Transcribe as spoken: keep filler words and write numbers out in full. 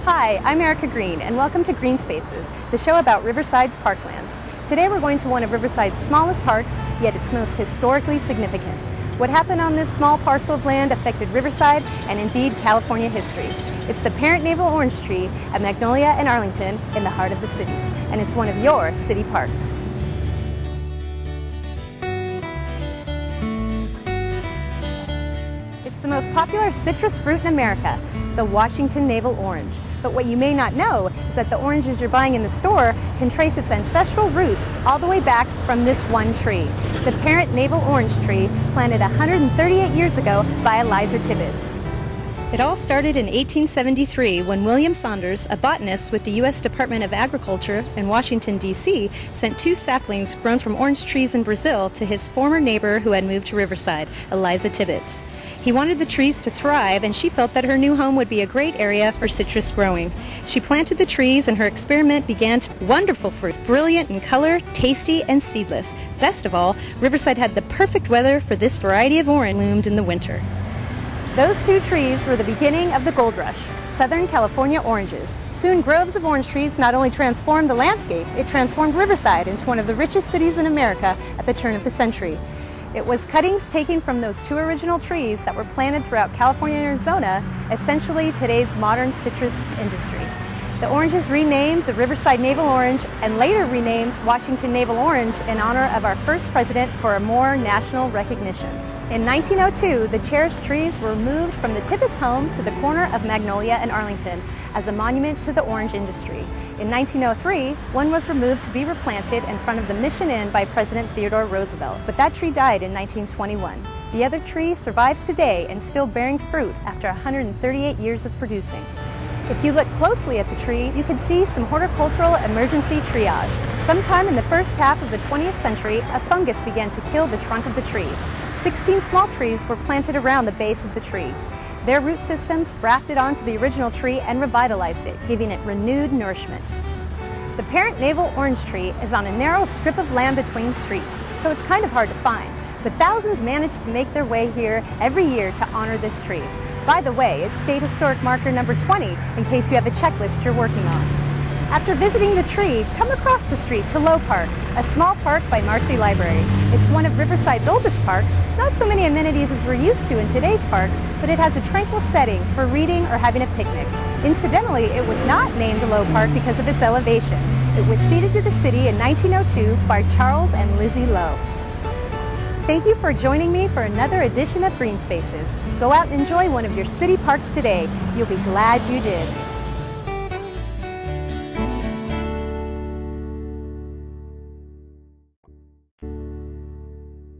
Hi, I'm Erica Green, and welcome to Green Spaces, the show about Riverside's parklands. Today we're going to one of Riverside's smallest parks, yet its most historically significant. What happened on this small parcel of land affected Riverside and indeed California history. It's the parent navel orange tree at Magnolia and Arlington in the heart of the city, and it's one of your city parks. It's the most popular citrus fruit in America, the Washington navel orange. But what you may not know is that the oranges you're buying in the store can trace its ancestral roots all the way back from this one tree, the parent navel orange tree planted one hundred thirty-eight years ago by Eliza Tibbets. It all started in eighteen seventy-three when William Saunders, a botanist with the U S Department of Agriculture in Washington, D C, sent two saplings grown from orange trees in Brazil to his former neighbor who had moved to Riverside, Eliza Tibbets. He wanted the trees to thrive, and she felt that her new home would be a great area for citrus growing. She planted the trees, and her experiment began to wonderful fruits, brilliant in color, tasty, and seedless. Best of all, Riverside had the perfect weather for this variety of orange bloomed in the winter. Those two trees were the beginning of the gold rush, Southern California oranges. Soon groves of orange trees not only transformed the landscape, it transformed Riverside into one of the richest cities in America at the turn of the century. It was cuttings taken from those two original trees that were planted throughout California and Arizona, essentially today's modern citrus industry. The oranges renamed the Riverside Navel Orange and later renamed Washington Navel Orange in honor of our first president for a more national recognition. In nineteen oh two, the cherished trees were moved from the Tibbets home to the corner of Magnolia and Arlington as a monument to the orange industry. In nineteen oh three, one was removed to be replanted in front of the Mission Inn by President Theodore Roosevelt, but that tree died in nineteen twenty-one. The other tree survives today and still bearing fruit after one hundred thirty-eight years of producing. If you look closely at the tree, you can see some horticultural emergency triage. Sometime in the first half of the twentieth century, a fungus began to kill the trunk of the tree. sixteen small trees were planted around the base of the tree. Their root systems grafted onto the original tree and revitalized it, giving it renewed nourishment. The parent navel orange tree is on a narrow strip of land between streets, so it's kind of hard to find. But thousands manage to make their way here every year to honor this tree. By the way, it's State Historic Marker number twenty, in case you have a checklist you're working on. After visiting the tree, come across the street to Low Park, a small park by Marcy Library. It's one of Riverside's oldest parks, not so many amenities as we're used to in today's parks, but it has a tranquil setting for reading or having a picnic. Incidentally, it was not named Low Park because of its elevation. It was ceded to the city in nineteen oh two by Charles and Lizzie Lowe. Thank you for joining me for another edition of Green Spaces. Go out and enjoy one of your city parks today. You'll be glad you did.